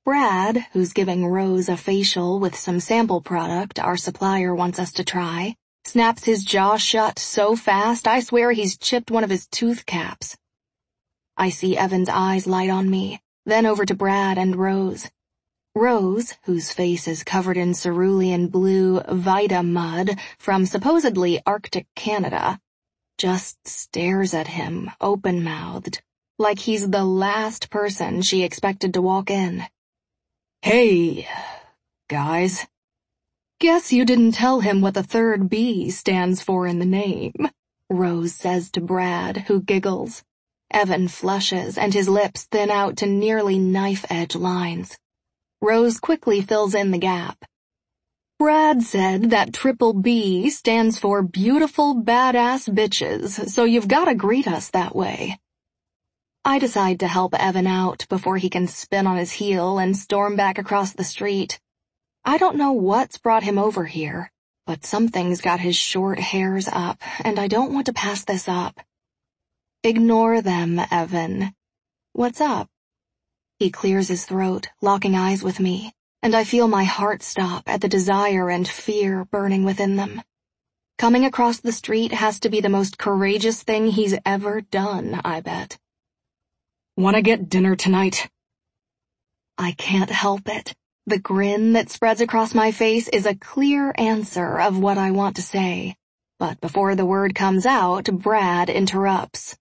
Brad, who's giving Rose a facial with some sample product our supplier wants us to try, snaps his jaw shut so fast I swear he's chipped one of his tooth caps. I see Evan's eyes light on me, then over to Brad and Rose. Rose, whose face is covered in cerulean blue Vita mud from supposedly Arctic Canada, just stares at him open-mouthed, like he's the last person she expected to walk in. "Hey, guys. Guess you didn't tell him what the third B stands for in the name," Rose says to Brad, who giggles. Evan flushes and his lips thin out to nearly knife-edge lines. Rose quickly fills in the gap. "Brad said that triple B stands for beautiful badass bitches, so you've gotta greet us that way." I decide to help Evan out before he can spin on his heel and storm back across the street. I don't know what's brought him over here, but something's got his short hairs up, and I don't want to pass this up. "Ignore them, Evan. What's up?" He clears his throat, locking eyes with me, and I feel my heart stop at the desire and fear burning within them. Coming across the street has to be the most courageous thing he's ever done, I bet. "Wanna get dinner tonight?" I can't help it. The grin that spreads across my face is a clear answer of what I want to say. But before the word comes out, Brad interrupts.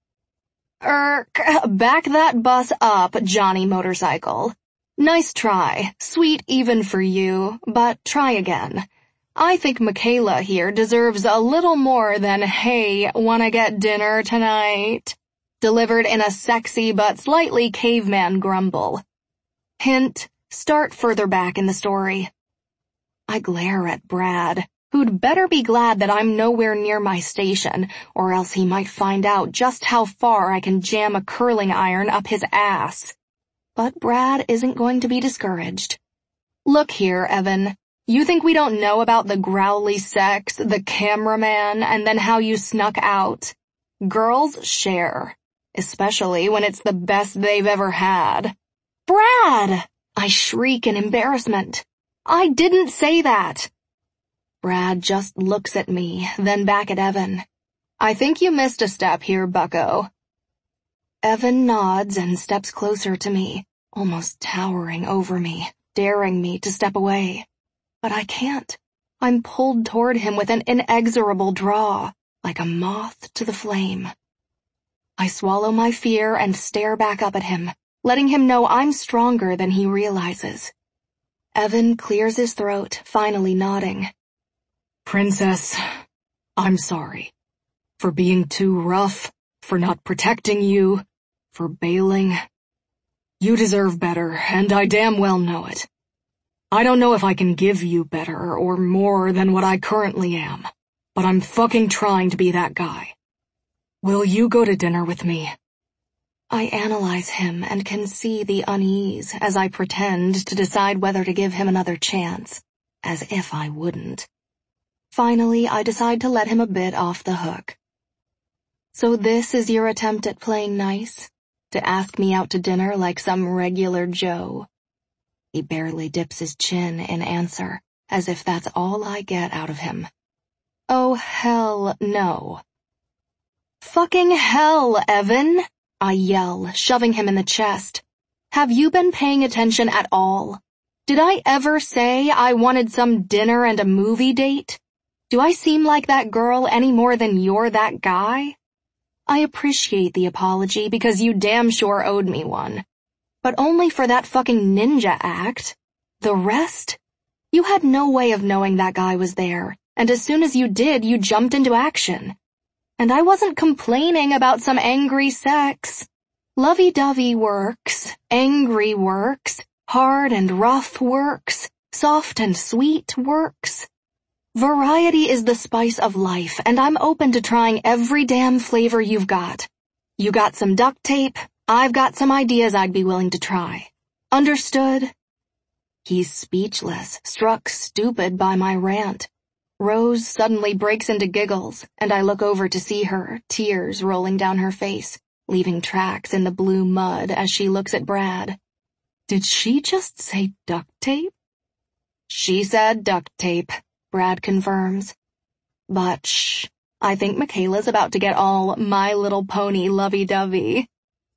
Back that bus up, Johnny Motorcycle. Nice try, sweet even for you, but try again. I think Michaela here deserves a little more than, "Hey, wanna get dinner tonight?" delivered in a sexy but slightly caveman grumble. Hint, start further back in the story. I glare at Brad, who'd better be glad that I'm nowhere near my station, or else he might find out just how far I can jam a curling iron up his ass. But Brad isn't going to be discouraged. "Look here, Evan. You think we don't know about the growly sex, the cameraman, and then how you snuck out? Girls share, especially when it's the best they've ever had." "Brad!" I shriek in embarrassment. "I didn't say that." Brad just looks at me, then back at Evan. "I think you missed a step here, bucko." Evan nods and steps closer to me, almost towering over me, daring me to step away. But I can't. I'm pulled toward him with an inexorable draw, like a moth to the flame. I swallow my fear and stare back up at him, letting him know I'm stronger than he realizes. Evan clears his throat, finally nodding. "Princess, I'm sorry. For being too rough, for not protecting you, for bailing. You deserve better, and I damn well know it. I don't know if I can give you better or more than what I currently am, but I'm fucking trying to be that guy. Will you go to dinner with me?" I analyze him and can see the unease as I pretend to decide whether to give him another chance, as if I wouldn't. Finally, I decide to let him a bit off the hook. "So this is your attempt at playing nice? To ask me out to dinner like some regular Joe?" He barely dips his chin in answer, as if that's all I get out of him. "Oh, hell no." "Fucking hell, Evan!" I yell, shoving him in the chest. "Have you been paying attention at all? Did I ever say I wanted some dinner and a movie date? Do I seem like that girl any more than you're that guy? I appreciate the apology because you damn sure owed me one. But only for that fucking ninja act. The rest? You had no way of knowing that guy was there, and as soon as you did, you jumped into action. And I wasn't complaining about some angry sex. Lovey-dovey works, angry works, hard and rough works, soft and sweet works. Variety is the spice of life, and I'm open to trying every damn flavor you've got. You got some duct tape, I've got some ideas I'd be willing to try. Understood?" He's speechless, struck stupid by my rant. Rose suddenly breaks into giggles, and I look over to see her, tears rolling down her face, leaving tracks in the blue mud as she looks at Brad. Did she just say duct tape? She said duct tape, Brad confirms. But shh, I think Michaela's about to get all My Little Pony lovey-dovey.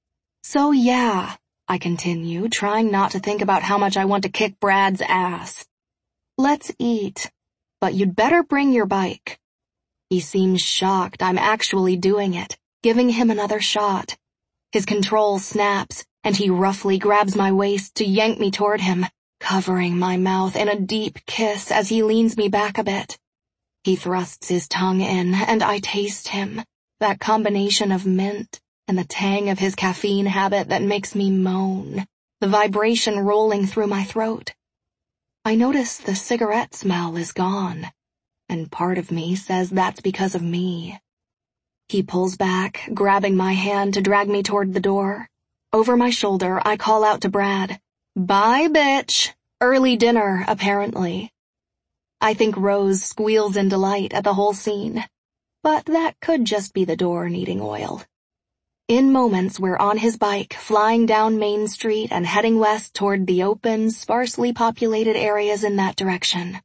So yeah, I continue, trying not to think about how much I want to kick Brad's ass. Let's eat, but you'd better bring your bike. He seems shocked I'm actually doing it, giving him another shot. His control snaps, and he roughly grabs my waist to yank me toward him, covering my mouth in a deep kiss as he leans me back a bit. He thrusts his tongue in, and I taste him, that combination of mint and the tang of his caffeine habit that makes me moan, the vibration rolling through my throat. I notice the cigarette smell is gone, and part of me says that's because of me. He pulls back, grabbing my hand to drag me toward the door. Over my shoulder, I call out to Brad, "Bye, bitch. Early dinner, apparently." I think Rose squeals in delight at the whole scene, but that could just be the door needing oil. In moments, we're on his bike, flying down Main Street and heading west toward the open, sparsely populated areas in that direction.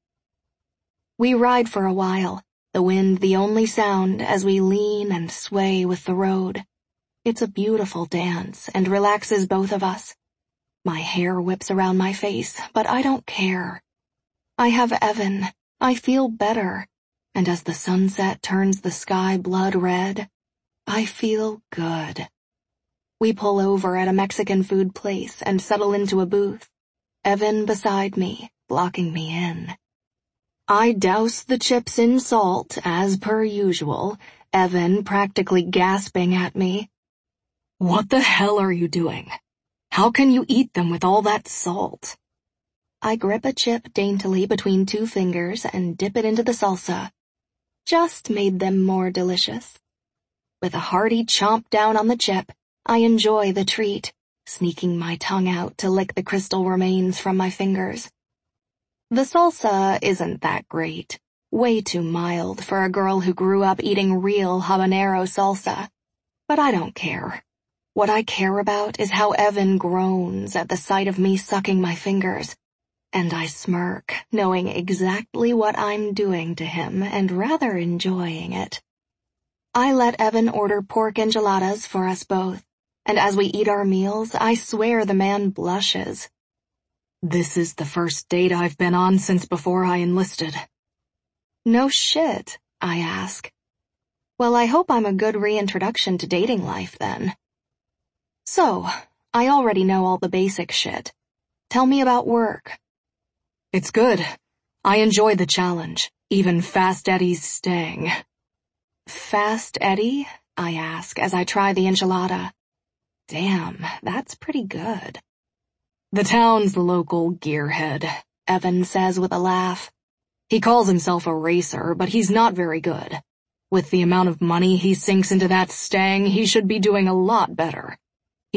We ride for a while, the wind the only sound as we lean and sway with the road. It's a beautiful dance and relaxes both of us. My hair whips around my face, but I don't care. I have Evan. I feel better. And as the sunset turns the sky blood red, I feel good. We pull over at a Mexican food place and settle into a booth, Evan beside me, blocking me in. I douse the chips in salt, as per usual, Evan practically gasping at me. "What the hell are you doing? How can you eat them with all that salt?" I grip a chip daintily between two fingers and dip it into the salsa. Just made them more delicious. With a hearty chomp down on the chip, I enjoy the treat, sneaking my tongue out to lick the crystal remains from my fingers. The salsa isn't that great, way too mild for a girl who grew up eating real habanero salsa. But I don't care. What I care about is how Evan groans at the sight of me sucking my fingers, and I smirk, knowing exactly what I'm doing to him and rather enjoying it. I let Evan order pork enchiladas for us both, and as we eat our meals, I swear the man blushes. "This is the first date I've been on since before I enlisted." "No shit," I ask. "Well, I hope I'm a good reintroduction to dating life then." "So, I already know all the basic shit. Tell me about work." "It's good. I enjoy the challenge, even Fast Eddie's staying." "Fast Eddie?" I ask as I try the enchilada. Damn, that's pretty good. "The town's local gearhead," Evan says with a laugh. "He calls himself a racer, but he's not very good. With the amount of money he sinks into that Stang, he should be doing a lot better. He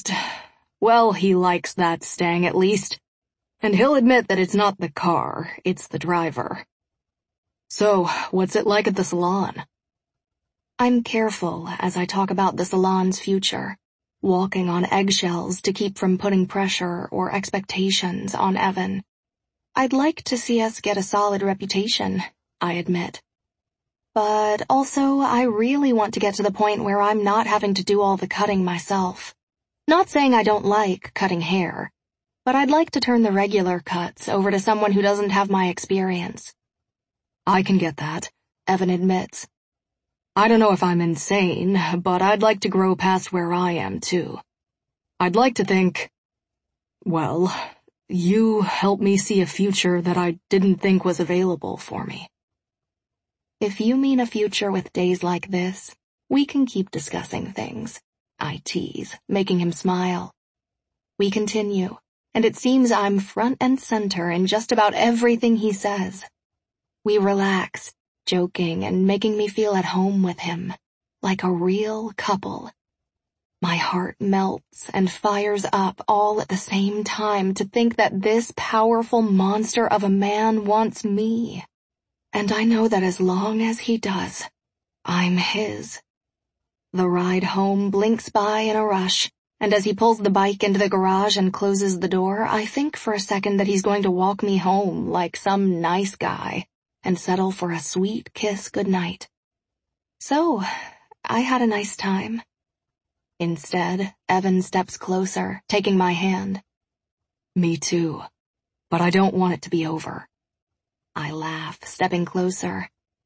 likes that Stang at least. And he'll admit that it's not the car, it's the driver." "So, what's it like at the salon?" I'm careful as I talk about the salon's future, walking on eggshells to keep from putting pressure or expectations on Evan. I'd like to see us get a solid reputation, I admit. But also, I really want to get to the point where I'm not having to do all the cutting myself. Not saying I don't like cutting hair, but I'd like to turn the regular cuts over to someone who doesn't have my experience. "I can get that," Evan admits. "I don't know if I'm insane, but I'd like to grow past where I am, too. I'd like to think, well, you help me see a future that I didn't think was available for me." "If you mean a future with days like this, we can keep discussing things," I tease, making him smile. We continue, and it seems I'm front and center in just about everything he says. We relax, joking and making me feel at home with him, like a real couple. My heart melts and fires up all at the same time to think that this powerful monster of a man wants me. And I know that as long as he does, I'm his. The ride home blinks by in a rush, and as he pulls the bike into the garage and closes the door, I think for a second that he's going to walk me home like some nice guy and settle for a sweet kiss goodnight. So, I had a nice time. Instead, Evan steps closer, taking my hand. Me too, but I don't want it to be over. I laugh, stepping closer.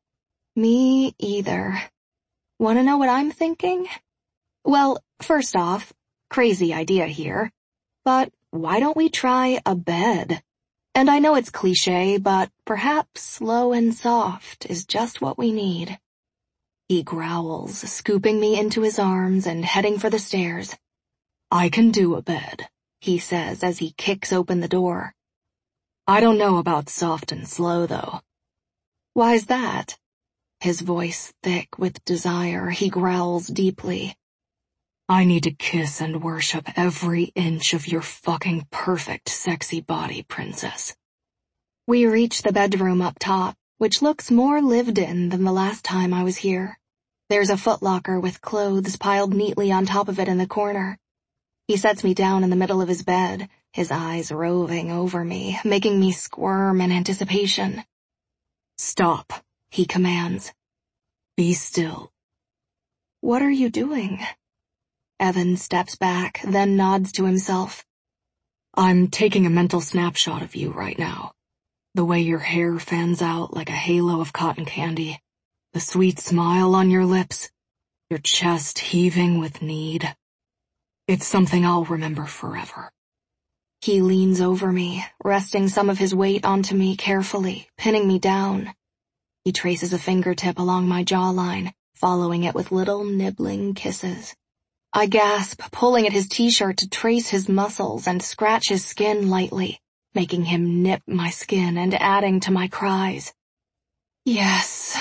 Me either. Want to know what I'm thinking? Well, first off, crazy idea here, but why don't we try a bed? And I know it's cliché, but perhaps slow and soft is just what we need. He growls, scooping me into his arms and heading for the stairs. I can do a bed, he says as he kicks open the door. I don't know about soft and slow, though. Why's that? His voice thick with desire, he growls deeply. I need to kiss and worship every inch of your fucking perfect sexy body, princess. We reach the bedroom up top, which looks more lived in than the last time I was here. There's a footlocker with clothes piled neatly on top of it in the corner. He sets me down in the middle of his bed, his eyes roving over me, making me squirm in anticipation. Stop, he commands. Be still. What are you doing? Evan steps back, then nods to himself. I'm taking a mental snapshot of you right now. The way your hair fans out like a halo of cotton candy, the sweet smile on your lips, your chest heaving with need. It's something I'll remember forever. He leans over me, resting some of his weight onto me carefully, pinning me down. He traces a fingertip along my jawline, following it with little nibbling kisses. I gasp, pulling at his t-shirt to trace his muscles and scratch his skin lightly, making him nip my skin and adding to my cries. Yes.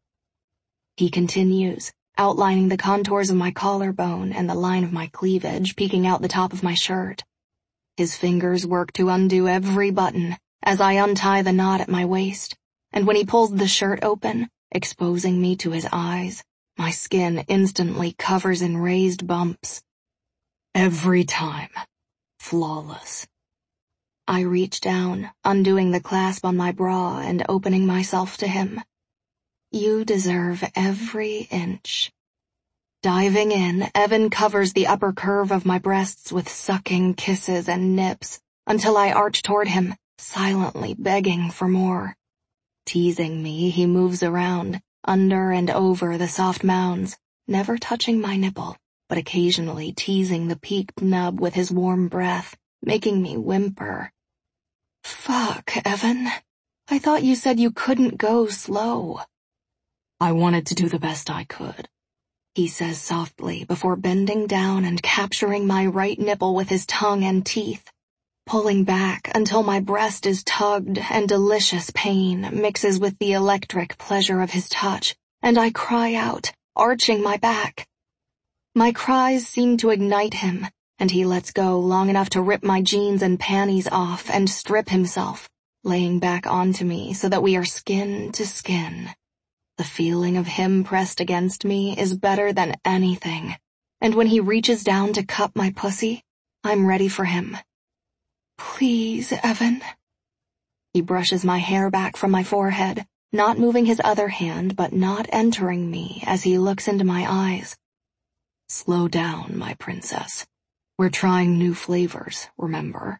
He continues, outlining the contours of my collarbone and the line of my cleavage peeking out the top of my shirt. His fingers work to undo every button as I untie the knot at my waist, and when he pulls the shirt open, exposing me to his eyes, my skin instantly covers in raised bumps. Every time. Flawless. I reach down, undoing the clasp on my bra and opening myself to him. You deserve every inch. Diving in, Evan covers the upper curve of my breasts with sucking kisses and nips until I arch toward him, silently begging for more. Teasing me, he moves around, under and over the soft mounds, never touching my nipple, but occasionally teasing the peaked nub with his warm breath, making me whimper. Fuck, Evan. I thought you said you couldn't go slow. I wanted to do the best I could, he says softly before bending down and capturing my right nipple with his tongue and teeth, pulling back until my breast is tugged and delicious pain mixes with the electric pleasure of his touch, and I cry out, arching my back. My cries seem to ignite him, and he lets go long enough to rip my jeans and panties off and strip himself, laying back onto me so that we are skin to skin. The feeling of him pressed against me is better than anything, and when he reaches down to cup my pussy, I'm ready for him. Please, Evan. He brushes my hair back from my forehead, not moving his other hand but not entering me as he looks into my eyes. Slow down, my princess. We're trying new flavors, remember?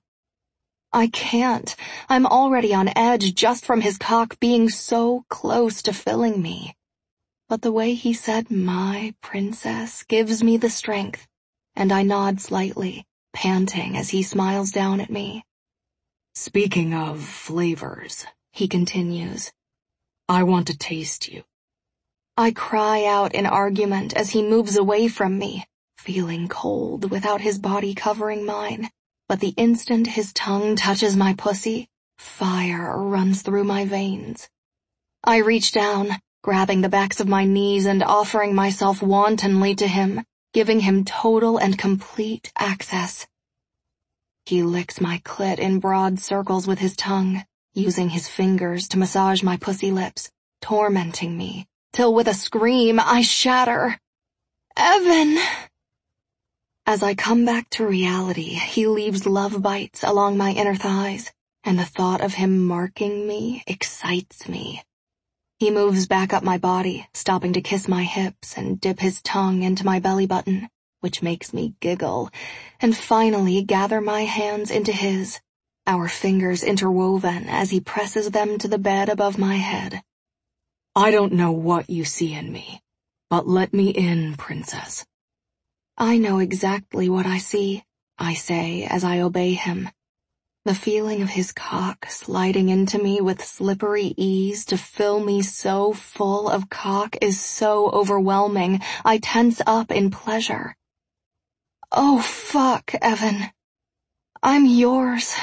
I can't. I'm already on edge just from his cock being so close to filling me. But the way he said my princess gives me the strength, and I nod slightly, panting as he smiles down at me. Speaking of flavors, he continues, I want to taste you. I cry out in argument as he moves away from me, feeling cold without his body covering mine. But the instant his tongue touches my pussy, fire runs through my veins. I reach down, grabbing the backs of my knees and offering myself wantonly to him, giving him total and complete access. He licks my clit in broad circles with his tongue, using his fingers to massage my pussy lips, tormenting me, till with a scream I shatter. Evan! As I come back to reality, he leaves love bites along my inner thighs, and the thought of him marking me excites me. He moves back up my body, stopping to kiss my hips and dip his tongue into my belly button, which makes me giggle, and finally gather my hands into his, our fingers interwoven as he presses them to the bed above my head. I don't know what you see in me, but let me in, princess. I know exactly what I see, I say as I obey him. The feeling of his cock sliding into me with slippery ease to fill me so full of cock is so overwhelming, I tense up in pleasure. Oh, fuck, Evan. I'm yours.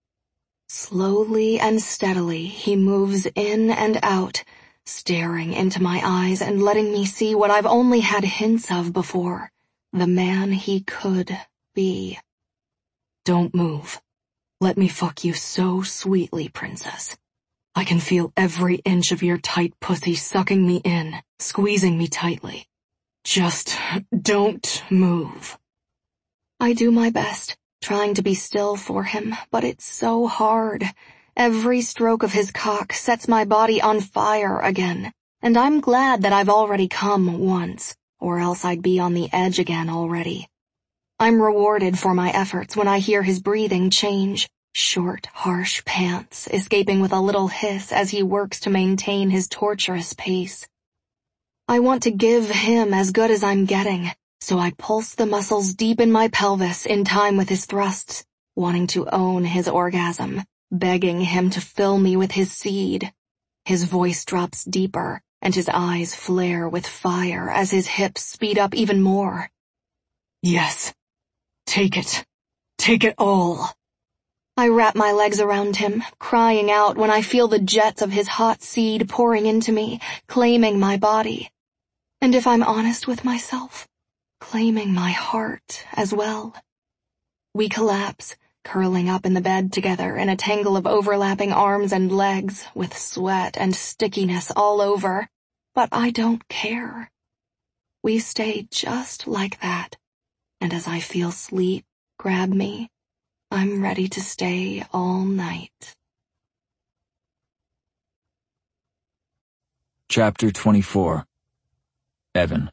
Slowly and steadily, he moves in and out, staring into my eyes and letting me see what I've only had hints of before, the man he could be. Don't move. Let me fuck you so sweetly, princess. I can feel every inch of your tight pussy sucking me in, squeezing me tightly. Just don't move. I do my best, trying to be still for him, but it's so hard. Every stroke of his cock sets my body on fire again, and I'm glad that I've already come once, or else I'd be on the edge again already. I'm rewarded for my efforts when I hear his breathing change, short, harsh pants escaping with a little hiss as he works to maintain his torturous pace. I want to give him as good as I'm getting, so I pulse the muscles deep in my pelvis in time with his thrusts, wanting to own his orgasm, begging him to fill me with his seed. His voice drops deeper, and his eyes flare with fire as his hips speed up even more. Yes. Take it. Take it all. I wrap my legs around him, crying out when I feel the jets of his hot seed pouring into me, claiming my body. And if I'm honest with myself, claiming my heart as well. We collapse, curling up in the bed together in a tangle of overlapping arms and legs, with sweat and stickiness all over. But I don't care. We stay just like that. And as I feel sleep grab me, I'm ready to stay all night. Chapter 24. Evan.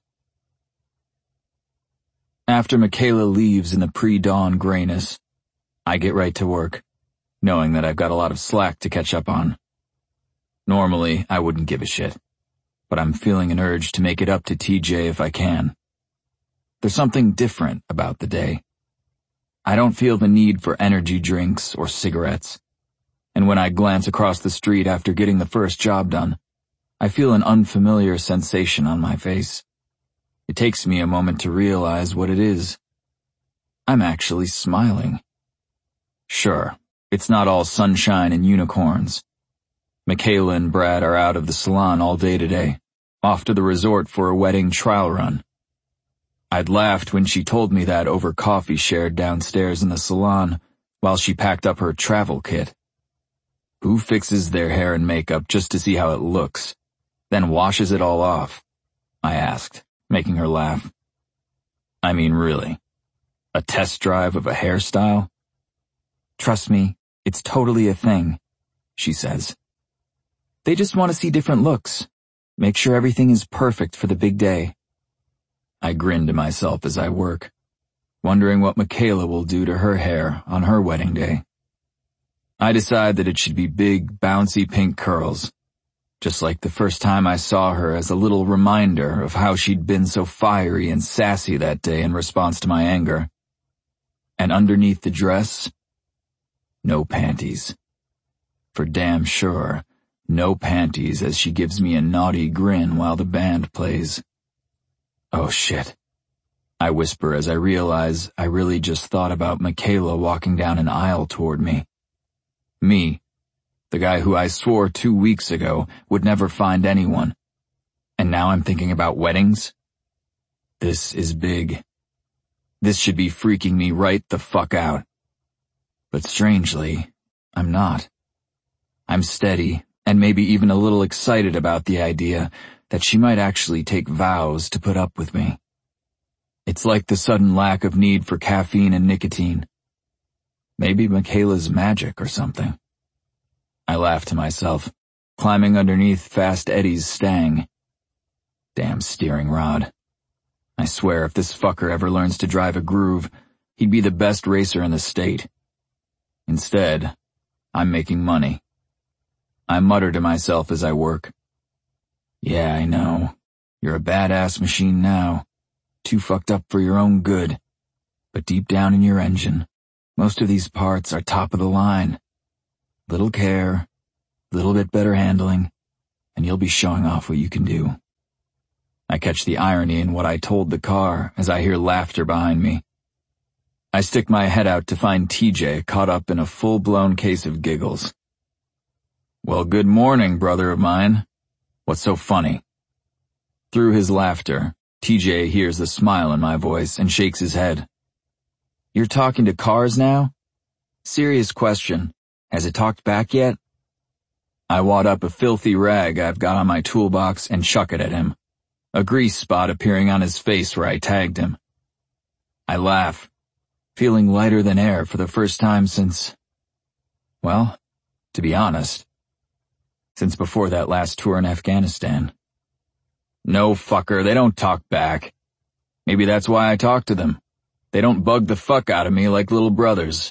After Michaela leaves in the pre-dawn grayness, I get right to work, knowing that I've got a lot of slack to catch up on. Normally, I wouldn't give a shit, but I'm feeling an urge to make it up to TJ if I can. There's something different about the day. I don't feel the need for energy drinks or cigarettes, and when I glance across the street after getting the first job done, I feel an unfamiliar sensation on my face. It takes me a moment to realize what it is. I'm actually smiling. Sure, it's not all sunshine and unicorns. Michaela and Brad are out of the salon all day today, off to the resort for a wedding trial run. I'd laughed when she told me that over coffee shared downstairs in the salon while she packed up her travel kit. Who fixes their hair and makeup just to see how it looks, then washes it all off? I asked, making her laugh. I mean, really? A test drive of a hairstyle? Trust me, it's totally a thing, she says. They just want to see different looks. Make sure everything is perfect for the big day. I grin to myself as I work, wondering what Michaela will do to her hair on her wedding day. I decide that it should be big, bouncy pink curls, just like the first time I saw her as a little reminder of how she'd been so fiery and sassy that day in response to my anger. And underneath the dress, no panties. For damn sure, no panties as she gives me a naughty grin while the band plays. Oh shit, I whisper as I realize I really just thought about Michaela walking down an aisle toward me. Me, the guy who I swore 2 weeks ago would never find anyone. And now I'm thinking about weddings? This is big. This should be freaking me right the fuck out. But strangely, I'm not. I'm steady, and maybe even a little excited about the idea that she might actually take vows to put up with me. It's like the sudden lack of need for caffeine and nicotine. Maybe Michaela's magic or something. I laughed to myself, climbing underneath Fast Eddie's Stang. Damn steering rod. I swear if this fucker ever learns to drive a groove, he'd be the best racer in the state. Instead, I'm making money. I mutter to myself as I work. Yeah, I know. You're a badass machine now. Too fucked up for your own good. But deep down in your engine, most of these parts are top of the line. Little care, little bit better handling, and you'll be showing off what you can do. I catch the irony in what I told the car as I hear laughter behind me. I stick my head out to find TJ caught up in a full-blown case of giggles. Well, good morning, brother of mine. What's so funny? Through his laughter, TJ hears the smile in my voice and shakes his head. You're talking to cars now? Serious question. Has it talked back yet? I wad up a filthy rag I've got on my toolbox and chuck it at him, a grease spot appearing on his face where I tagged him. I laugh, feeling lighter than air for the first time since, well, to be honest, since before that last tour in Afghanistan. No, fucker, they don't talk back. Maybe that's why I talk to them. They don't bug the fuck out of me like little brothers.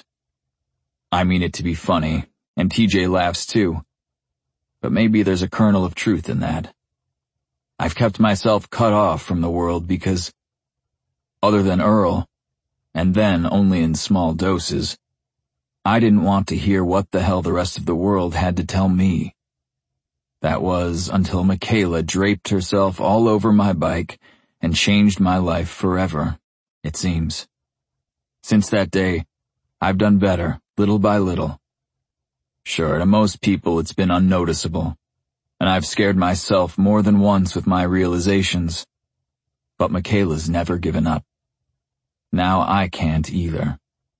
I mean it to be funny, and TJ laughs too. But maybe there's a kernel of truth in that. I've kept myself cut off from the world because, other than Earl, and then only in small doses, I didn't want to hear what the hell the rest of the world had to tell me. That was until Michaela draped herself all over my bike and changed my life forever, it seems. Since that day, I've done better, little by little. Sure, to most people it's been unnoticeable, and I've scared myself more than once with my realizations. But Michaela's never given up. Now I can't either.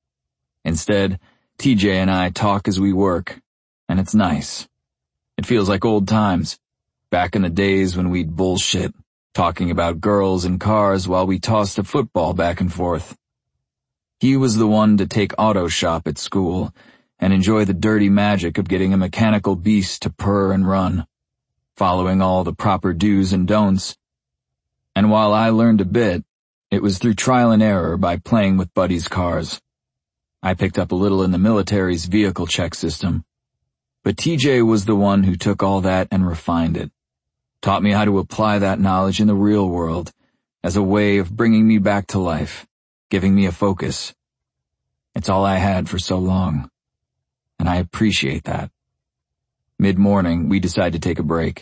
Instead, TJ and I talk as we work, and it's nice. It feels like old times, back in the days when we'd bullshit, talking about girls and cars while we tossed a football back and forth. He was the one to take auto shop at school and enjoy the dirty magic of getting a mechanical beast to purr and run, following all the proper do's and don'ts. And while I learned a bit, it was through trial and error by playing with Buddy's cars. I picked up a little in the military's vehicle check system. But TJ was the one who took all that and refined it, taught me how to apply that knowledge in the real world as a way of bringing me back to life, giving me a focus. It's all I had for so long, and I appreciate that. Mid-morning, we decide to take a break.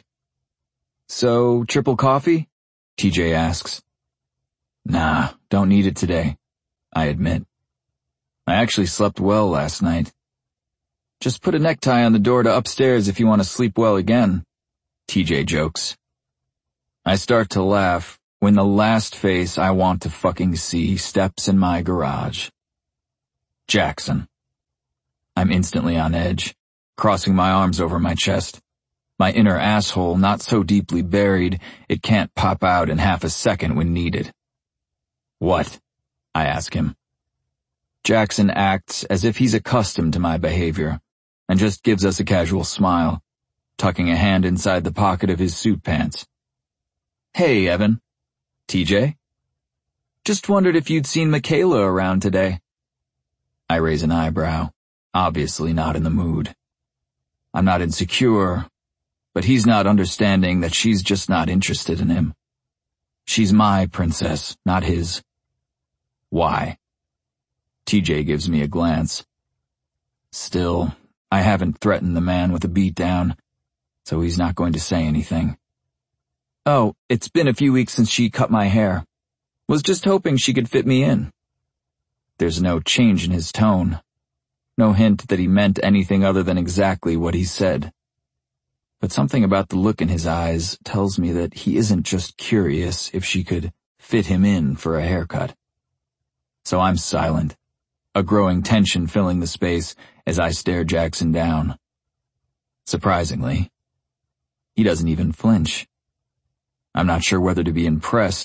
So, triple coffee? TJ asks. Nah, don't need it today, I admit. I actually slept well last night. Just put a necktie on the door to upstairs if you want to sleep well again, TJ jokes. I start to laugh when the last face I want to fucking see steps in my garage. Jackson. I'm instantly on edge, crossing my arms over my chest. My inner asshole not so deeply buried it can't pop out in half a second when needed. What? I ask him. Jackson acts as if he's accustomed to my behavior, and just gives us a casual smile, tucking a hand inside the pocket of his suit pants. Hey, Evan. TJ? Just wondered if you'd seen Michaela around today. I raise an eyebrow, obviously not in the mood. I'm not insecure, but he's not understanding that she's just not interested in him. She's my princess, not his. Why? TJ gives me a glance. Still, I haven't threatened the man with a beatdown, so he's not going to say anything. Oh, it's been a few weeks since she cut my hair. Was just hoping she could fit me in. There's no change in his tone. No hint that he meant anything other than exactly what he said. But something about the look in his eyes tells me that he isn't just curious if she could fit him in for a haircut. So I'm silent, a growing tension filling the space as I stare Jackson down. Surprisingly, he doesn't even flinch. I'm not sure whether to be impressed,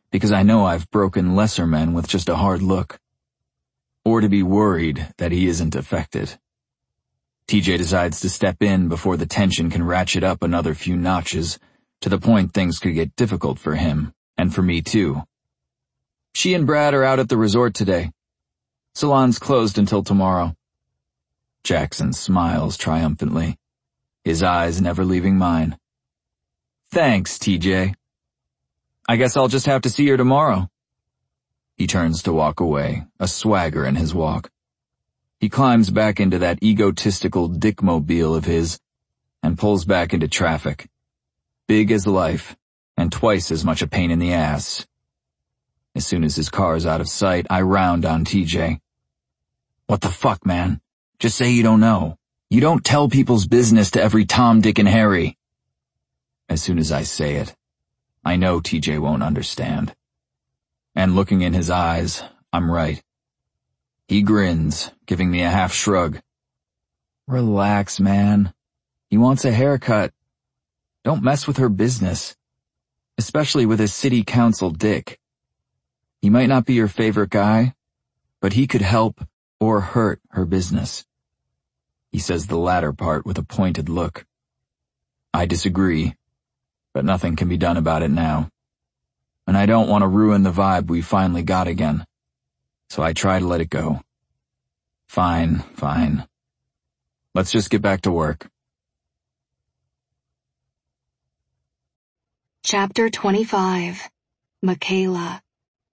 because I know I've broken lesser men with just a hard look. Or to be worried that he isn't affected. TJ decides to step in before the tension can ratchet up another few notches, to the point things could get difficult for him, and for me too. She and Brad are out at the resort today. Salon's closed until tomorrow. Jackson smiles triumphantly, his eyes never leaving mine. Thanks, TJ. I guess I'll just have to see her tomorrow. He turns to walk away, a swagger in his walk. He climbs back into that egotistical dickmobile of his and pulls back into traffic. Big as life, and twice as much a pain in the ass. As soon as his car's out of sight, I round on TJ. What the fuck, man? Just say you don't know. You don't tell people's business to every Tom, Dick, and Harry. As soon as I say it, I know TJ won't understand. And looking in his eyes, I'm right. He grins, giving me a half shrug. Relax, man. He wants a haircut. Don't mess with her business. Especially with his city council dick. He might not be your favorite guy, but he could help or hurt her business. He says the latter part with a pointed look. I disagree, but nothing can be done about it now. And I don't want to ruin the vibe we finally got again. So I try to let it go. Fine. Let's just get back to work. Chapter 25. Michaela.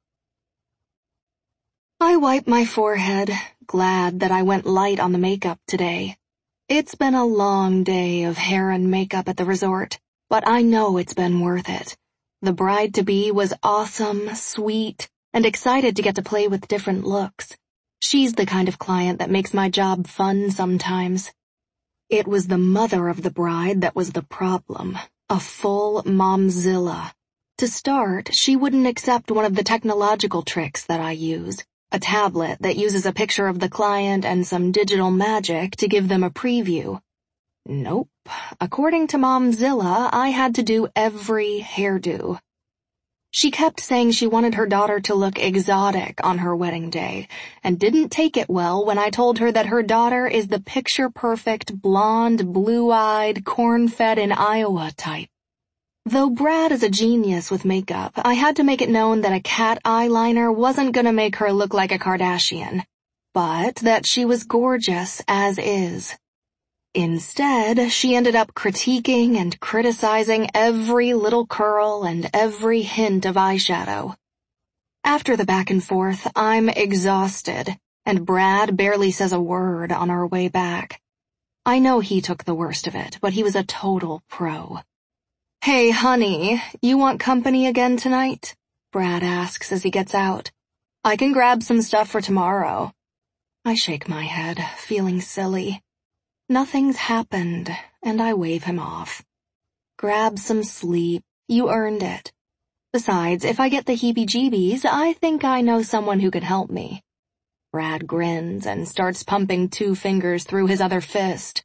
I wipe my forehead, glad that I went light on the makeup today. It's been a long day of hair and makeup at the resort, but I know it's been worth it. The bride-to-be was awesome, sweet, and excited to get to play with different looks. She's the kind of client that makes my job fun sometimes. It was the mother of the bride that was the problem, a full momzilla. To start, she wouldn't accept one of the technological tricks that I use, a tablet that uses a picture of the client and some digital magic to give them a preview. Nope. According to Momzilla, I had to do every hairdo. She kept saying she wanted her daughter to look exotic on her wedding day, and didn't take it well when I told her that her daughter is the picture-perfect, blonde, blue-eyed, corn-fed in Iowa type. Though Brad is a genius with makeup, I had to make it known that a cat eyeliner wasn't gonna make her look like a Kardashian, but that she was gorgeous as is. Instead, she ended up critiquing and criticizing every little curl and every hint of eyeshadow. After the back and forth, I'm exhausted, and Brad barely says a word on our way back. I know he took the worst of it, but he was a total pro. Hey, honey, you want company again tonight? Brad asks as he gets out. I can grab some stuff for tomorrow. I shake my head, feeling silly. Nothing's happened, and I wave him off. Grab some sleep. You earned it. Besides, if I get the heebie-jeebies, I think I know someone who could help me. Brad grins and starts pumping 2 fingers through his other fist.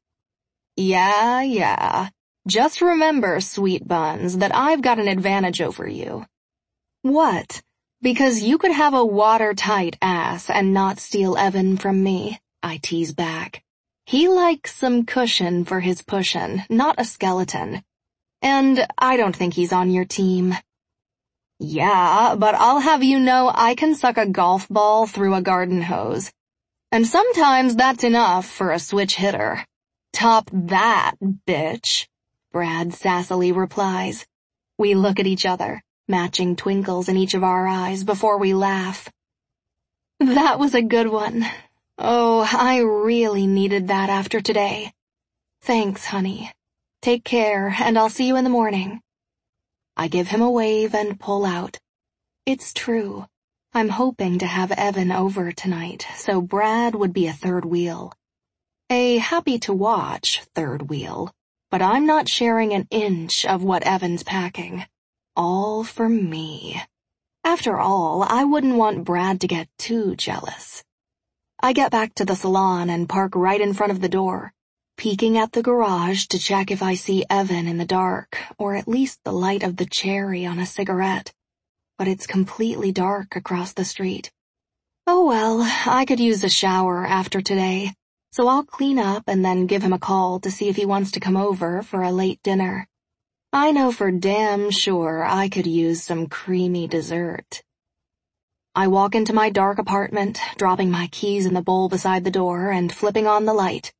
Yeah. Just remember, sweet buns, that I've got an advantage over you. What? Because you could have a watertight ass and not steal Evan from me, I tease back. He likes some cushion for his pushin', not a skeleton. And I don't think he's on your team. Yeah, but I'll have you know I can suck a golf ball through a garden hose. And sometimes that's enough for a switch hitter. Top that, bitch, Brad sassily replies. We look at each other, matching twinkles in each of our eyes before we laugh. That was a good one. Oh, I really needed that after today. Thanks, honey. Take care, and I'll see you in the morning. I give him a wave and pull out. It's true. I'm hoping to have Evan over tonight, so Brad would be a third wheel. A happy-to-watch third wheel, but I'm not sharing an inch of what Evan's packing. All for me. After all, I wouldn't want Brad to get too jealous. I get back to the salon and park right in front of the door, peeking at the garage to check if I see Evan in the dark, or at least the light of the cherry on a cigarette. but it's completely dark across the street. Oh well, I could use a shower after today, so I'll clean up and then give him a call to see if he wants to come over for a late dinner. I know for damn sure I could use some creamy dessert. I walk into my dark apartment, dropping my keys in the bowl beside the door and flipping on the light.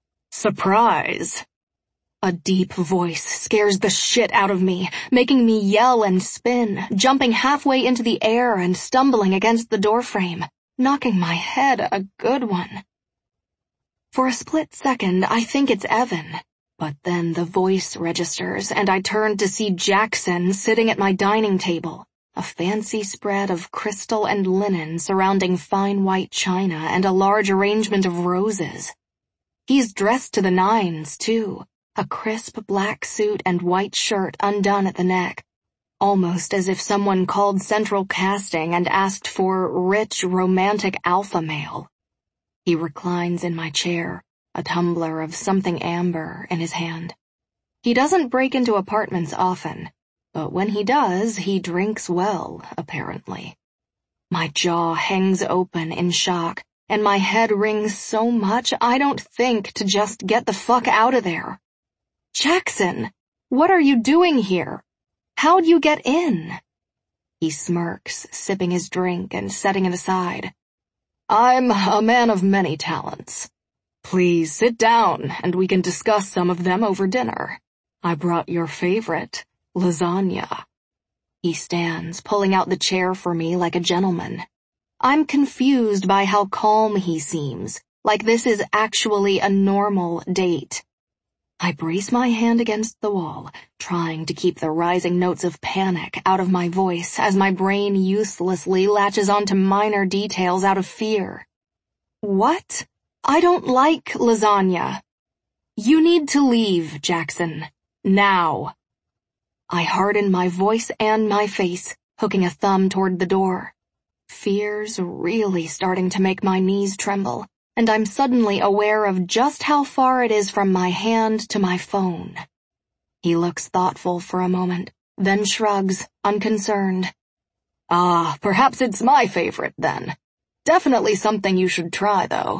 Surprise! A deep voice scares the shit out of me, making me yell and spin, jumping halfway into the air and stumbling against the doorframe, knocking my head a good one. For a split second, I think it's Evan, but then the voice registers and I turn to see Jackson sitting at my dining table, a fancy spread of crystal and linen surrounding fine white china and a large arrangement of roses. He's dressed to the nines, too, a crisp black suit and white shirt undone at the neck, almost as if someone called central casting and asked for rich, romantic alpha male. He reclines in my chair, a tumbler of something amber in his hand. He doesn't break into apartments often, but when he does, he drinks well, apparently. My jaw hangs open in shock, and my head rings so much I don't think to just get the fuck out of there. Jackson, what are you doing here? How'd you get in? He smirks, sipping his drink and setting it aside. I'm a man of many talents. Please sit down and we can discuss some of them over dinner. I brought your favorite, lasagna. He stands, pulling out the chair for me like a gentleman. I'm confused by how calm he seems, like this is actually a normal date. I brace my hand against the wall, trying to keep the rising notes of panic out of my voice as my brain uselessly latches onto minor details out of fear. What? I don't like lasagna. You need to leave, Jackson. Now. I harden my voice and my face, hooking a thumb toward the door. Fear's really starting to make my knees tremble, and I'm suddenly aware of just how far it is from my hand to my phone. He looks thoughtful for a moment, then shrugs, unconcerned. Perhaps it's my favorite then. Definitely something you should try, though.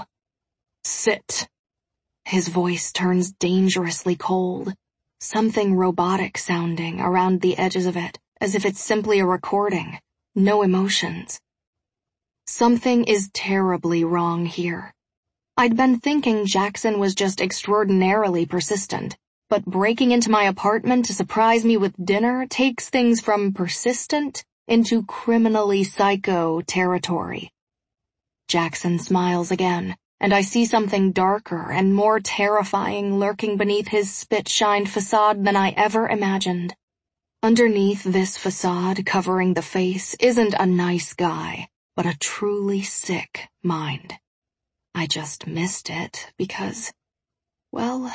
Sit. His voice turns dangerously cold, something robotic sounding around the edges of it, as if it's simply a recording, no emotions. Something is terribly wrong here. I'd been thinking Jackson was just extraordinarily persistent, but breaking into my apartment to surprise me with dinner takes things from persistent into criminally psycho territory. Jackson smiles again, and I see something darker and more terrifying lurking beneath his spit-shined facade than I ever imagined. Underneath this facade covering the face isn't a nice guy, but a truly sick mind. I just missed it because, well,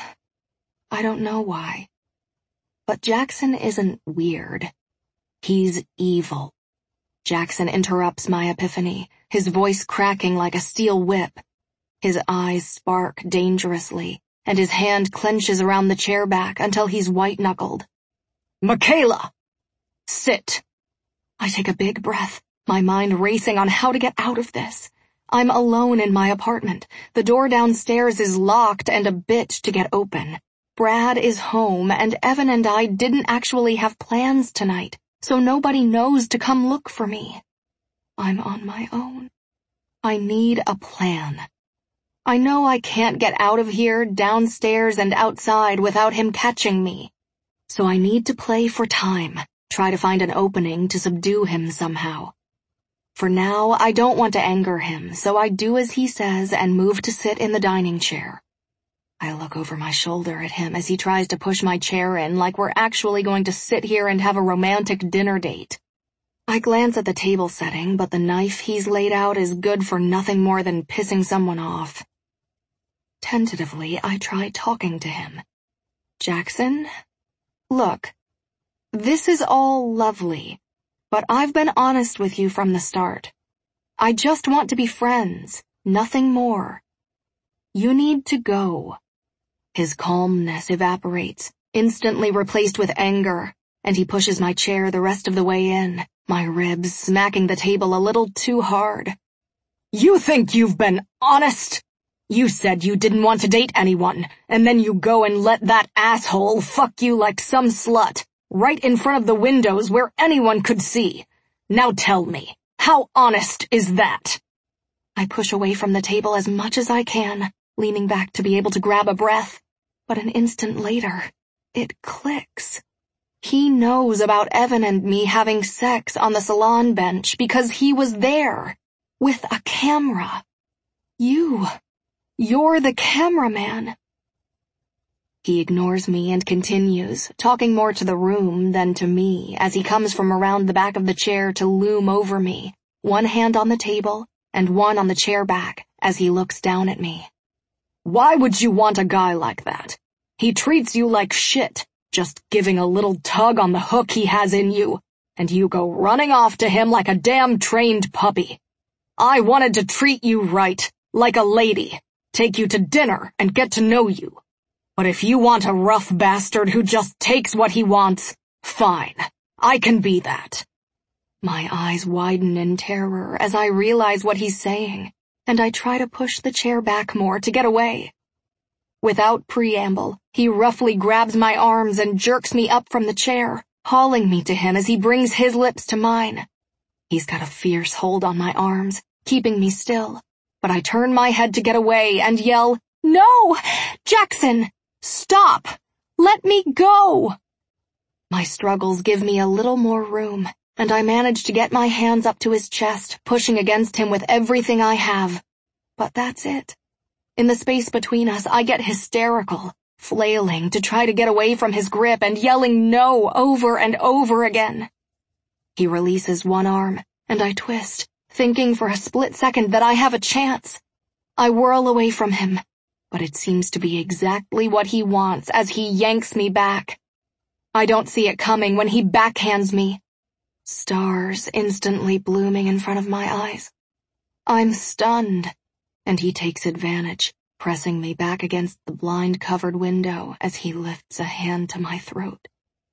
I don't know why. But Jackson isn't weird. He's evil. Jackson interrupts my epiphany, his voice cracking like a steel whip. His eyes spark dangerously, and his hand clenches around the chair back until he's white-knuckled. Michaela! Sit. I take a big breath, my mind racing on how to get out of this. I'm alone in my apartment. The door downstairs is locked and a bitch to get open. Brad is home, and Evan and I didn't actually have plans tonight, so nobody knows to come look for me. I'm on my own. I need a plan. I know I can't get out of here, downstairs and outside without him catching me. So I need to play for time, try to find an opening to subdue him somehow. For now, I don't want to anger him, so I do as he says and move to sit in the dining chair. I look over my shoulder at him as he tries to push my chair in like we're actually going to sit here and have a romantic dinner date. I glance at the table setting, but the knife he's laid out is good for nothing more than pissing someone off. Tentatively, I try talking to him. Jackson? Look, this is all lovely, but I've been honest with you from the start. I just want to be friends, nothing more. You need to go. His calmness evaporates, instantly replaced with anger, and he pushes my chair the rest of the way in, my ribs smacking the table a little too hard. "You think you've been honest? You said you didn't want to date anyone, and then you go and let that asshole fuck you like some slut, right in front of the windows where anyone could see. Now tell me, how honest is that?" I push away from the table as much as I can, leaning back to be able to grab a breath. But an instant later, it clicks. He knows about Evan and me having sex on the salon bench because he was there, with a camera. You're the cameraman. He ignores me and continues, talking more to the room than to me as he comes from around the back of the chair to loom over me, one hand on the table and one on the chair back as he looks down at me. "Why would you want a guy like that? He treats you like shit, just giving a little tug on the hook he has in you, and you go running off to him like a damn trained puppy. I wanted to treat you right, like a lady, take you to dinner and get to know you. But if you want a rough bastard who just takes what he wants, fine, I can be that." My eyes widen in terror as I realize what he's saying, and I try to push the chair back more to get away. Without preamble, he roughly grabs my arms and jerks me up from the chair, hauling me to him as he brings his lips to mine. He's got a fierce hold on my arms, keeping me still, but I turn my head to get away and yell, "No! Jackson! Stop! Let me go!" My struggles give me a little more room, and I manage to get my hands up to his chest, pushing against him with everything I have. But that's it. In the space between us, I get hysterical, flailing to try to get away from his grip and yelling no over and over again. He releases one arm, and I twist, thinking for a split second that I have a chance. I whirl away from him, but it seems to be exactly what he wants as he yanks me back. I don't see it coming when he backhands me. Stars instantly blooming in front of my eyes. I'm stunned, and he takes advantage, pressing me back against the blind-covered window as he lifts a hand to my throat.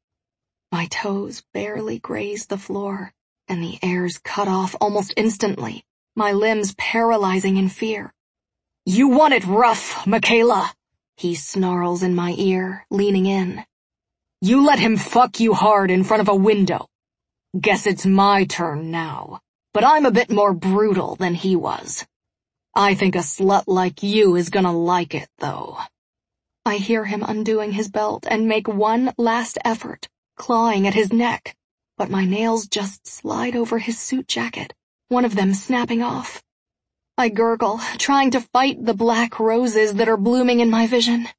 My toes barely graze the floor, and the air's cut off almost instantly, my limbs paralyzing in fear. "You want it rough, Michaela," he snarls in my ear, leaning in. "You let him fuck you hard in front of a window. Guess it's my turn now, but I'm a bit more brutal than he was. I think a slut like you is gonna like it, though." I hear him undoing his belt and make one last effort, clawing at his neck, but my nails just slide over his suit jacket, one of them snapping off. I gurgle, trying to fight the black roses that are blooming in my vision.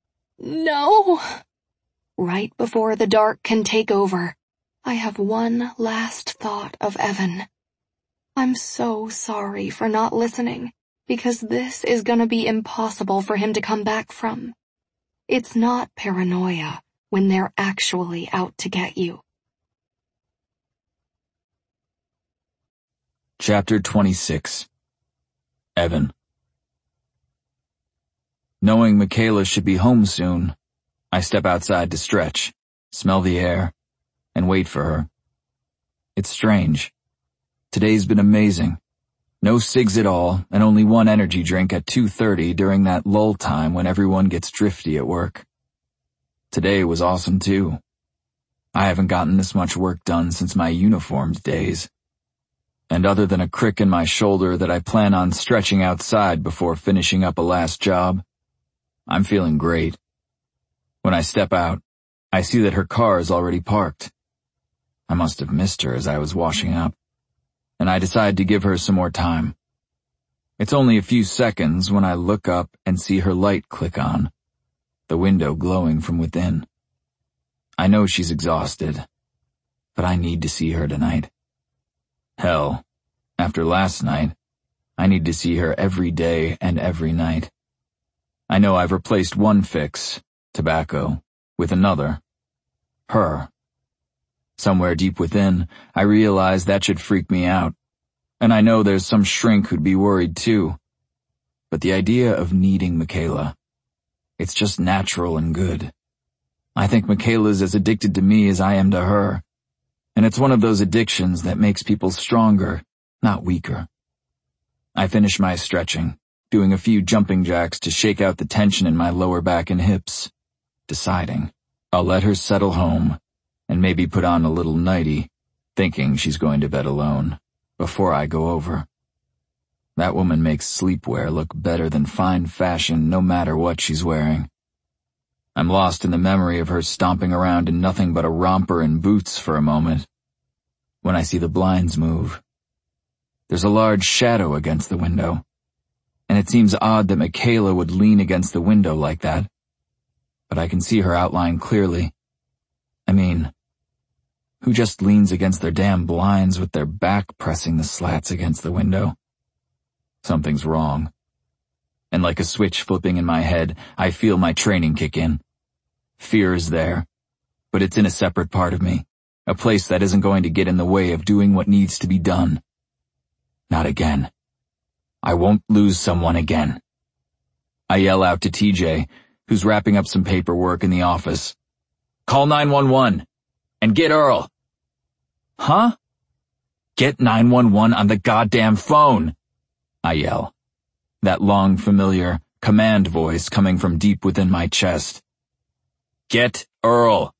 "No." Right before the dark can take over, I have one last thought of Evan. I'm so sorry for not listening, because this is gonna be impossible for him to come back from. It's not paranoia when they're actually out to get you. Chapter 26. Evan. Knowing Michaela should be home soon, I step outside to stretch, smell the air, and wait for her. It's strange. Today's been amazing. No cigs at all, and only one energy drink at 2:30 during that lull time when everyone gets drifty at work. Today was awesome too. I haven't gotten this much work done since my uniformed days. And other than a crick in my shoulder that I plan on stretching outside before finishing up a last job, I'm feeling great. When I step out, I see that her car is already parked. I must have missed her as I was washing up, and I decide to give her some more time. It's only a few seconds when I look up and see her light click on, the window glowing from within. I know she's exhausted, but I need to see her tonight. Hell, after last night, I need to see her every day and every night. I know I've replaced one fix, tobacco, with another, her. Somewhere deep within, I realize that should freak me out, and I know there's some shrink who'd be worried too. But the idea of needing Michaela, it's just natural and good. I think Michaela's as addicted to me as I am to her. And it's one of those addictions that makes people stronger, not weaker. I finish my stretching, doing a few jumping jacks to shake out the tension in my lower back and hips, deciding I'll let her settle home and maybe put on a little nightie, thinking she's going to bed alone, before I go over. That woman makes sleepwear look better than fine fashion no matter what she's wearing. I'm lost in the memory of her stomping around in nothing but a romper and boots for a moment, when I see the blinds move. There's a large shadow against the window, and it seems odd that Michaela would lean against the window like that, but I can see her outline clearly. I mean, who just leans against their damn blinds with their back pressing the slats against the window? Something's wrong. And like a switch flipping in my head, I feel my training kick in. Fear is there, but it's in a separate part of me, a place that isn't going to get in the way of doing what needs to be done. Not again. I won't lose someone again. I yell out to TJ, who's wrapping up some paperwork in the office. Call 911 and get Earl. Huh? Get 911 on the goddamn phone, I yell, that long, familiar command voice coming from deep within my chest. Get Earl.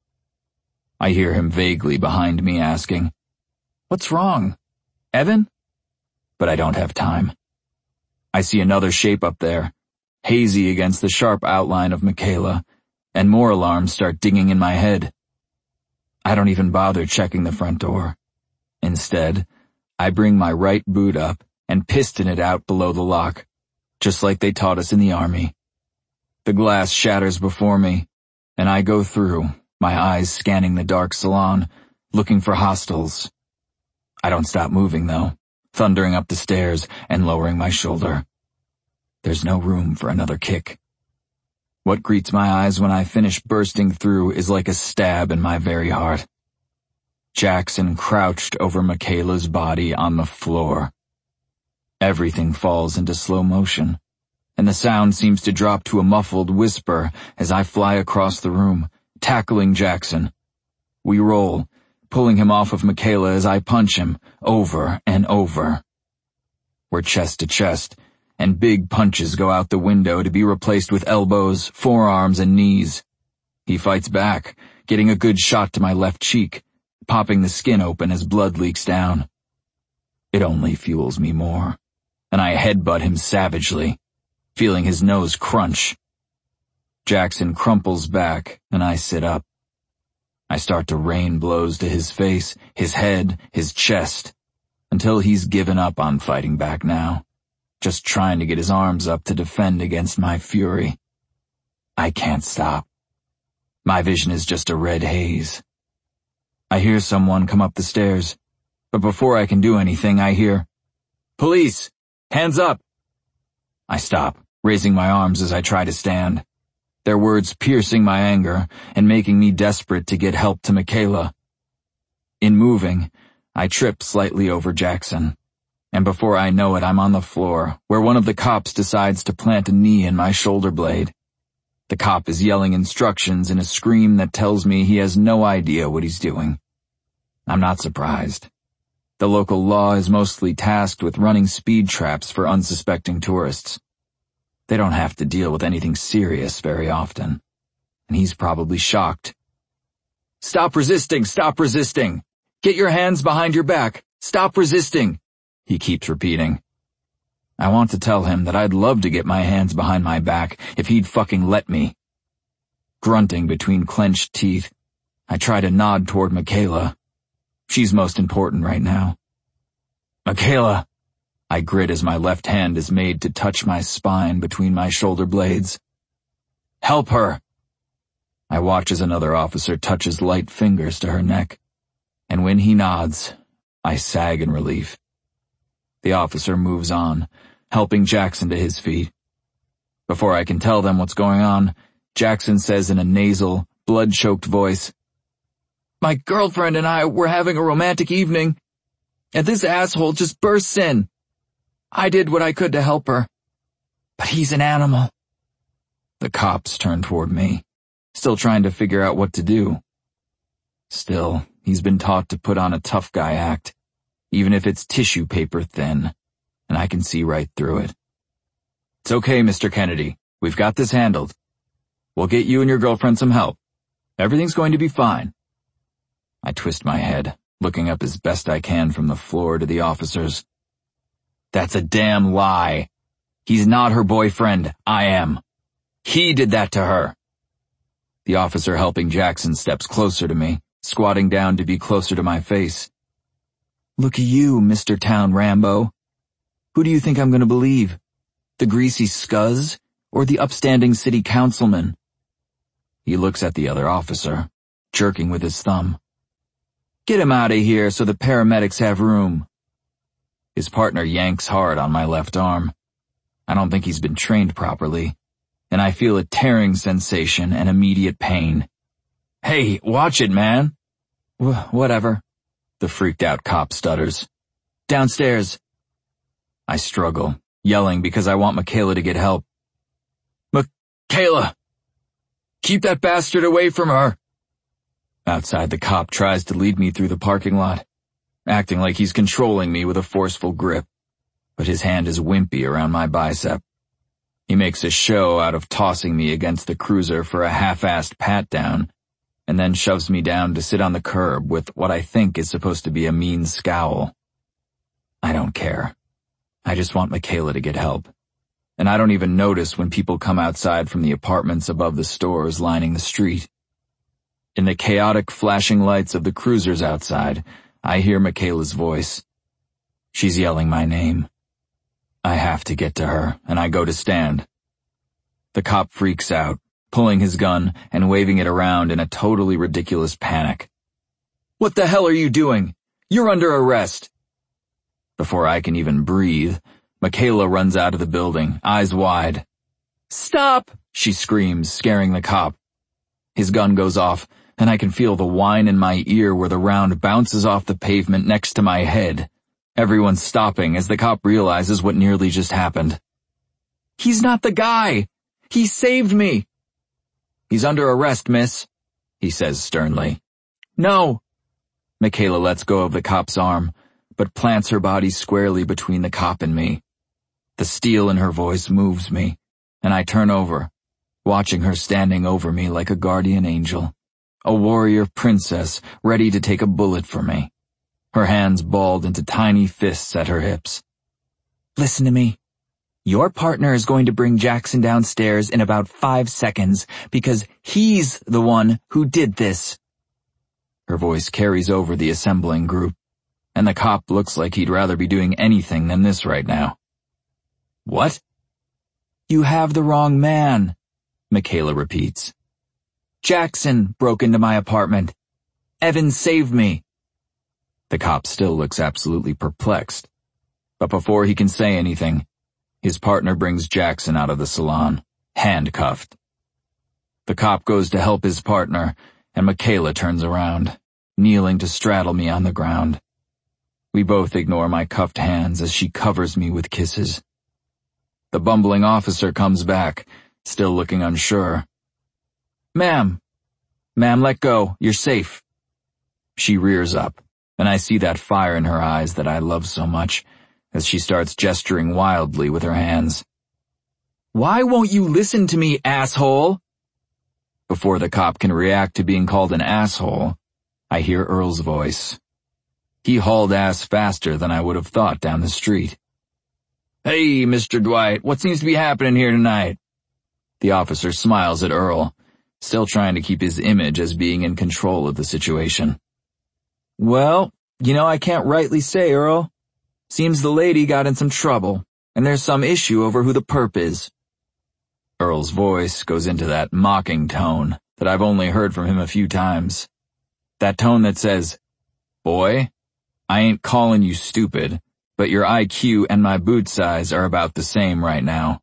I hear him vaguely behind me asking, What's wrong, Evan? But I don't have time. I see another shape up there, hazy against the sharp outline of Michaela, and more alarms start dinging in my head. I don't even bother checking the front door. Instead, I bring my right boot up and piston it out below the lock, just like they taught us in the army. The glass shatters before me, and I go through, my eyes scanning the dark salon, looking for hostiles. I don't stop moving, though, thundering up the stairs and lowering my shoulder. There's no room for another kick. What greets my eyes when I finish bursting through is like a stab in my very heart. Jackson crouched over Michaela's body on the floor. Everything falls into slow motion, and the sound seems to drop to a muffled whisper as I fly across the room, tackling Jackson. We roll, pulling him off of Michaela as I punch him, over and over. We're chest to chest, and big punches go out the window to be replaced with elbows, forearms, and knees. He fights back, getting a good shot to my left cheek, popping the skin open as blood leaks down. It only fuels me more, and I headbutt him savagely, feeling his nose crunch. Jackson crumples back, and I sit up. I start to rain blows to his face, his head, his chest, until he's given up on fighting back now, just trying to get his arms up to defend against my fury. I can't stop. My vision is just a red haze. I hear someone come up the stairs, but before I can do anything, I hear, "Police! Hands up!" I stop, raising my arms as I try to stand, their words piercing my anger and making me desperate to get help to Michaela. In moving, I trip slightly over Jackson, and before I know it, I'm on the floor, where one of the cops decides to plant a knee in my shoulder blade. The cop is yelling instructions in a scream that tells me he has no idea what he's doing. I'm not surprised. The local law is mostly tasked with running speed traps for unsuspecting tourists. They don't have to deal with anything serious very often, and he's probably shocked. "Stop resisting! Stop resisting! Get your hands behind your back! Stop resisting!" he keeps repeating. I want to tell him that I'd love to get my hands behind my back if he'd fucking let me. Grunting between clenched teeth, I try to nod toward Michaela. She's most important right now. "Michaela," I grit as my left hand is made to touch my spine between my shoulder blades. "Help her." I watch as another officer touches light fingers to her neck, and when he nods, I sag in relief. The officer moves on, helping Jackson to his feet. Before I can tell them what's going on, Jackson says in a nasal, blood-choked voice, "My girlfriend and I were having a romantic evening, and this asshole just bursts in. I did what I could to help her, but he's an animal." The cops turn toward me, still trying to figure out what to do. Still, he's been taught to put on a tough guy act, even if it's tissue paper thin, and I can see right through it. It's okay, Mr. Kennedy. We've got this handled. We'll get you and your girlfriend some help. Everything's going to be fine. I twist my head, looking up as best I can from the floor to the officers. That's a damn lie. He's not her boyfriend. I am. He did that to her. The officer helping Jackson steps closer to me, squatting down to be closer to my face. Look at you, Mr. Town Rambo. Who do you think I'm going to believe? The greasy scuzz or the upstanding city councilman? He looks at the other officer, jerking with his thumb. Get him out of here so the paramedics have room. His partner yanks hard on my left arm. I don't think he's been trained properly, and I feel a tearing sensation and immediate pain. Hey, watch it, man. Whatever, the freaked out cop stutters. Downstairs. I struggle, yelling because I want Michaela to get help. Michaela! Keep that bastard away from her! Outside, the cop tries to lead me through the parking lot, acting like he's controlling me with a forceful grip, but his hand is wimpy around my bicep. He makes a show out of tossing me against the cruiser for a half-assed pat-down, and then shoves me down to sit on the curb with what I think is supposed to be a mean scowl. I don't care. I just want Michaela to get help. And I don't even notice when people come outside from the apartments above the stores lining the street. In the chaotic flashing lights of the cruisers outside, I hear Michaela's voice. She's yelling my name. I have to get to her, and I go to stand. The cop freaks out, pulling his gun and waving it around in a totally ridiculous panic. What the hell are you doing? You're under arrest. Before I can even breathe, Michaela runs out of the building, eyes wide. Stop! She screams, scaring the cop. His gun goes off, and I can feel the whine in my ear where the round bounces off the pavement next to my head. Everyone's stopping as the cop realizes what nearly just happened. He's not the guy! He saved me! He's under arrest, miss, he says sternly. No! Michaela lets go of the cop's arm, but plants her body squarely between the cop and me. The steel in her voice moves me, and I turn over, watching her standing over me like a guardian angel, a warrior princess ready to take a bullet for me, her hands balled into tiny fists at her hips. Listen to me. Your partner is going to bring Jackson downstairs in about 5 seconds because he's the one who did this. Her voice carries over the assembling group, and the cop looks like he'd rather be doing anything than this right now. What? You have the wrong man, Michaela repeats. Jackson broke into my apartment. Evan saved me. The cop still looks absolutely perplexed, but before he can say anything, his partner brings Jackson out of the salon, handcuffed. The cop goes to help his partner, and Michaela turns around, kneeling to straddle me on the ground. We both ignore my cuffed hands as she covers me with kisses. The bumbling officer comes back, still looking unsure. Ma'am, let go. You're safe. She rears up, and I see that fire in her eyes that I love so much, as she starts gesturing wildly with her hands. Why won't you listen to me, asshole? Before the cop can react to being called an asshole, I hear Earl's voice. He hauled ass faster than I would have thought down the street. Hey, Mr. Dwight, what seems to be happening here tonight? The officer smiles at Earl, still trying to keep his image as being in control of the situation. Well, I can't rightly say, Earl. Seems the lady got in some trouble, and there's some issue over who the perp is. Earl's voice goes into that mocking tone that I've only heard from him a few times. That tone that says, Boy, I ain't calling you stupid, but your IQ and my boot size are about the same right now.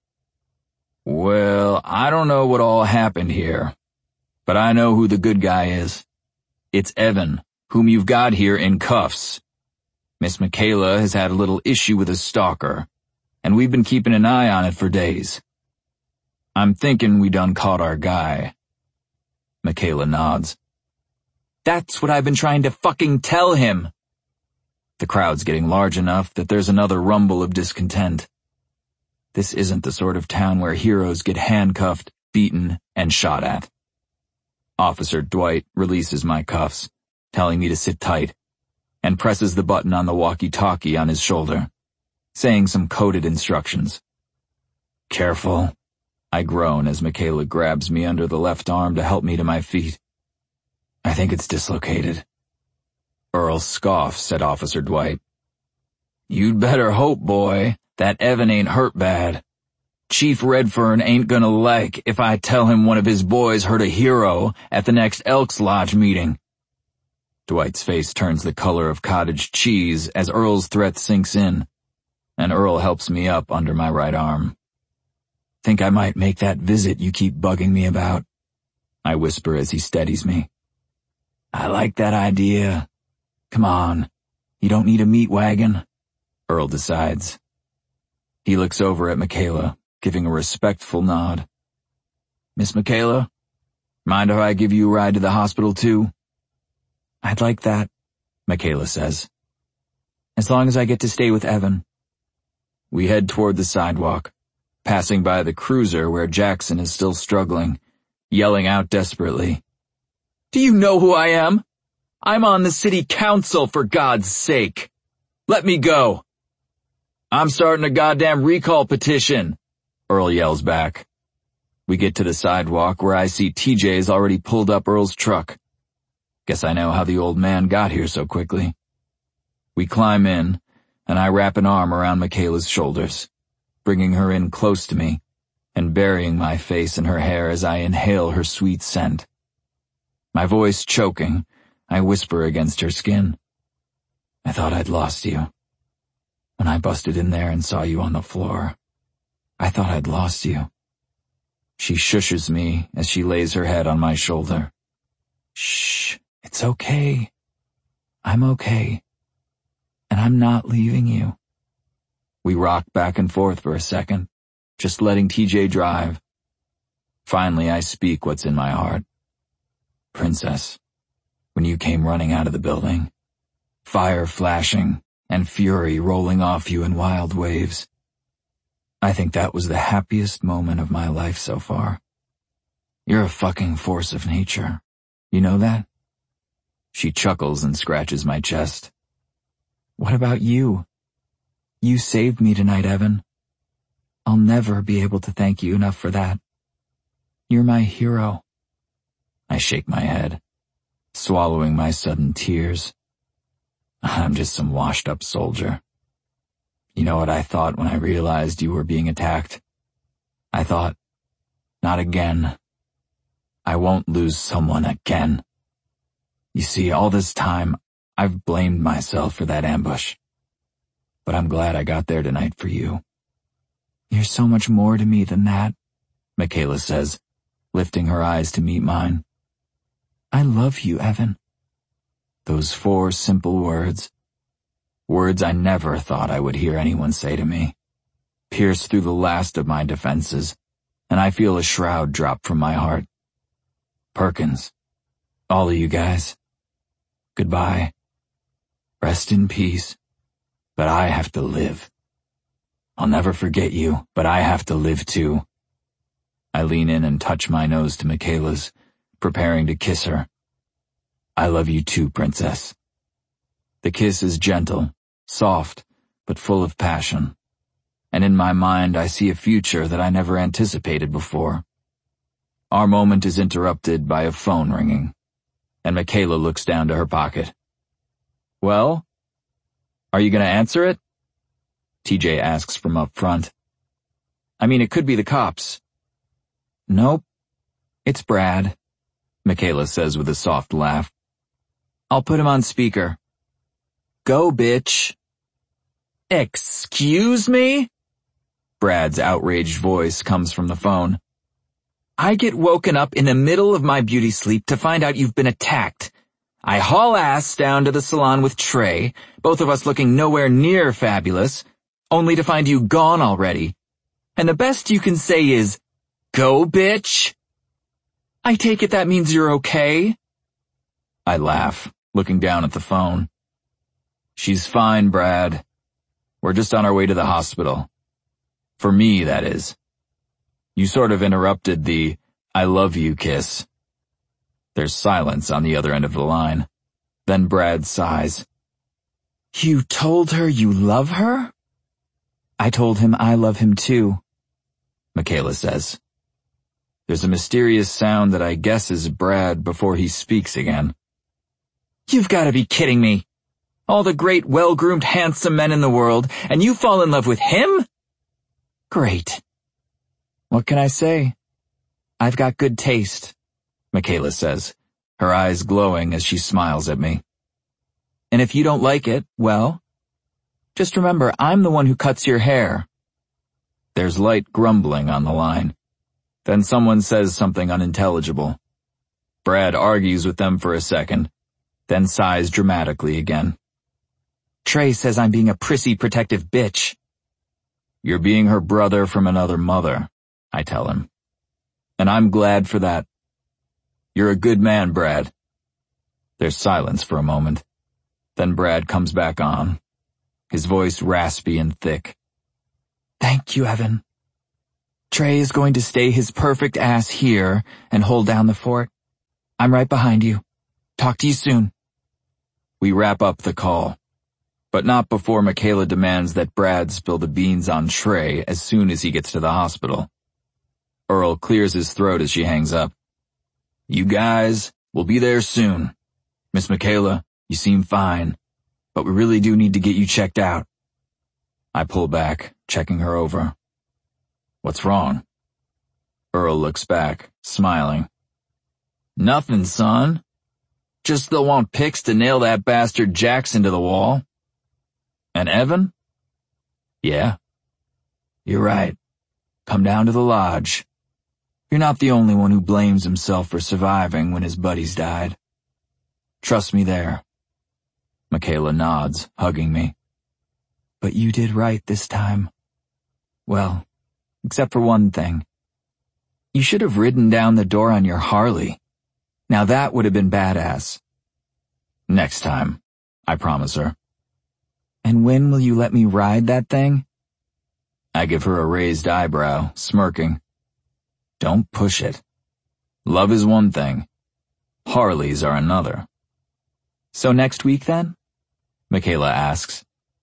Well, I don't know what all happened here, but I know who the good guy is. It's Evan, whom you've got here in cuffs. Miss Michaela has had a little issue with a stalker, and we've been keeping an eye on it for days. I'm thinking we done caught our guy. Michaela nods. That's what I've been trying to fucking tell him. The crowd's getting large enough that there's another rumble of discontent. This isn't the sort of town where heroes get handcuffed, beaten, and shot at. Officer Dwight releases my cuffs, telling me to sit tight, and presses the button on the walkie-talkie on his shoulder, saying some coded instructions. Careful, I groan as Michaela grabs me under the left arm to help me to my feet. I think it's dislocated. Earl scoffs at Officer Dwight. You'd better hope, boy, that Evan ain't hurt bad. Chief Redfern ain't gonna like if I tell him one of his boys hurt a hero at the next Elks Lodge meeting. Dwight's face turns the color of cottage cheese as Earl's threat sinks in, and Earl helps me up under my right arm. Think I might make that visit you keep bugging me about? I whisper as he steadies me. I like that idea. Come on, you don't need a meat wagon, Earl decides. He looks over at Michaela, giving a respectful nod. Miss Michaela, mind if I give you a ride to the hospital too? I'd like that, Michaela says. As long as I get to stay with Evan. We head toward the sidewalk, passing by the cruiser where Jackson is still struggling, yelling out desperately. Do you know who I am? I'm on the city council, for God's sake. Let me go. I'm starting a goddamn recall petition, Earl yells back. We get to the sidewalk where I see TJ's already pulled up Earl's truck. Guess I know how the old man got here so quickly. We climb in, and I wrap an arm around Michaela's shoulders, bringing her in close to me and burying my face in her hair as I inhale her sweet scent. My voice choking, I whisper against her skin. I thought I'd lost you. When I busted in there and saw you on the floor, I thought I'd lost you. She shushes me as she lays her head on my shoulder. Shh, it's okay. I'm okay. And I'm not leaving you. We rock back and forth for a second, just letting TJ drive. Finally, I speak what's in my heart. Princess, when you came running out of the building, fire flashing and fury rolling off you in wild waves, I think that was the happiest moment of my life so far. You're a fucking force of nature. You know that? She chuckles and scratches my chest. What about you? You saved me tonight, Evan. I'll never be able to thank you enough for that. You're my hero. I shake my head, swallowing my sudden tears. I'm just some washed-up soldier. You know what I thought when I realized you were being attacked? I thought, not again. I won't lose someone again. You see, all this time, I've blamed myself for that ambush. But I'm glad I got there tonight for you. You're so much more to me than that, Michaela says, lifting her eyes to meet mine. I love you, Evan. Those 4 simple words. Words I never thought I would hear anyone say to me. Pierce through the last of my defenses, and I feel a shroud drop from my heart. Perkins, all of you guys, goodbye. Rest in peace, but I have to live. I'll never forget you, but I have to live too. I lean in and touch my nose to Michaela's, preparing to kiss her. I love you too, Princess. The kiss is gentle, soft, but full of passion. And in my mind I see a future that I never anticipated before. Our moment is interrupted by a phone ringing, and Michaela looks down to her pocket. Well? Are you gonna answer it? TJ asks from up front. I mean, it could be the cops. Nope. It's Brad, Michaela says with a soft laugh. I'll put him on speaker. Go, bitch. Excuse me? Brad's outraged voice comes from the phone. I get woken up in the middle of my beauty sleep to find out you've been attacked. I haul ass down to the salon with Trey, both of us looking nowhere near fabulous, only to find you gone already. And the best you can say is, go, bitch. I take it that means you're okay? I laugh, looking down at the phone. She's fine, Brad. We're just on our way to the hospital. For me, that is. You sort of interrupted the I love you kiss. There's silence on the other end of the line. Then Brad sighs. You told her you love her? I told him I love him too, Michaela says. There's a mysterious sound that I guess is Brad before he speaks again. You've got to be kidding me. All the great, well-groomed, handsome men in the world, and you fall in love with him? Great. What can I say? I've got good taste, Michaela says, her eyes glowing as she smiles at me. And if you don't like it, well, just remember I'm the one who cuts your hair. There's light grumbling on the line. Then someone says something unintelligible. Brad argues with them for a second, then sighs dramatically again. Trey says I'm being a prissy protective bitch. You're being her brother from another mother, I tell him. And I'm glad for that. You're a good man, Brad. There's silence for a moment. Then Brad comes back on, his voice raspy and thick. Thank you, Evan. Trey is going to stay his perfect ass here and hold down the fort. I'm right behind you. Talk to you soon. We wrap up the call, but not before Michaela demands that Brad spill the beans on Trey as soon as he gets to the hospital. Earl clears his throat as she hangs up. You guys, we'll be there soon. Miss Michaela, you seem fine, but we really do need to get you checked out. I pull back, checking her over. What's wrong? Earl looks back, smiling. Nothing, son. Just they'll want pics to nail that bastard Jackson to the wall. And Evan? Yeah. You're right. Come down to the lodge. You're not the only one who blames himself for surviving when his buddies died. Trust me there. Michaela nods, hugging me. But you did right this time. Well, except for one thing. You should have ridden down the door on your Harley. Now that would have been badass. Next time, I promise her. And when will you let me ride that thing? I give her a raised eyebrow, smirking. Don't push it. Love is one thing. Harleys are another. So next week then? Michaela asks.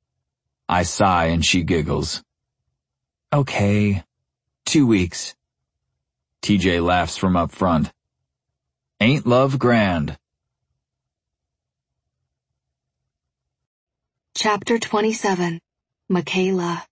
I sigh and she giggles. Okay, 2 weeks. TJ laughs from up front. Ain't love grand? Chapter 27. Michaela.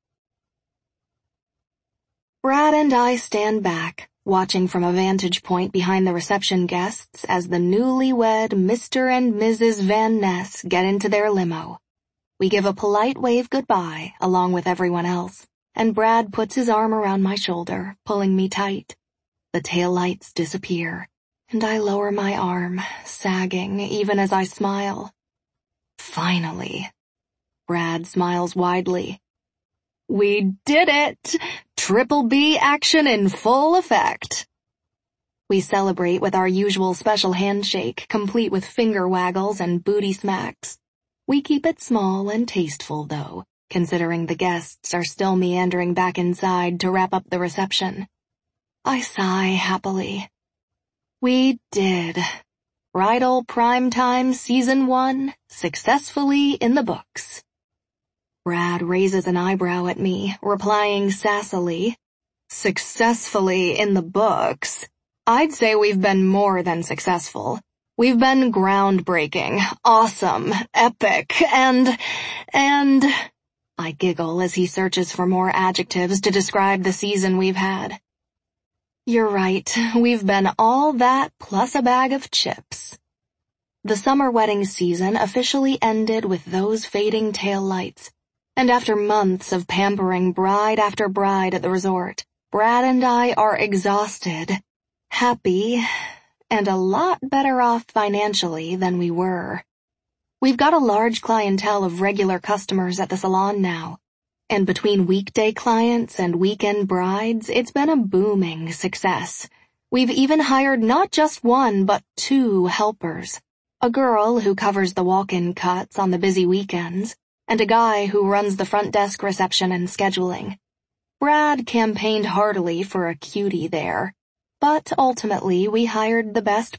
Brad and I stand back, watching from a vantage point behind the reception guests as the newlywed Mr. and Mrs. Van Ness get into their limo. We give a polite wave goodbye along with everyone else, and Brad puts his arm around my shoulder, pulling me tight. The taillights disappear, and I lower my arm, sagging even as I smile. Finally. Brad smiles widely. We did it! Triple B action in full effect. We celebrate with our usual special handshake, complete with finger waggles and booty smacks. We keep it small and tasteful, though, considering the guests are still meandering back inside to wrap up the reception. I sigh happily. We did. Bridal Primetime Season 1 successfully in the books. Brad raises an eyebrow at me, replying sassily, successfully in the books. I'd say we've been more than successful. We've been groundbreaking, awesome, epic, and I giggle as he searches for more adjectives to describe the season we've had. You're right, we've been all that plus a bag of chips. The summer wedding season officially ended with those fading taillights. And after months of pampering bride after bride at the resort, Brad and I are exhausted, happy, and a lot better off financially than we were. We've got a large clientele of regular customers at the salon now, and between weekday clients and weekend brides, it's been a booming success. We've even hired not just 1 but 2 helpers. a girl who covers the walk-in cuts on the busy weekends, and a guy who runs the front desk reception and scheduling. Brad campaigned heartily for a cutie there, but ultimately we hired the best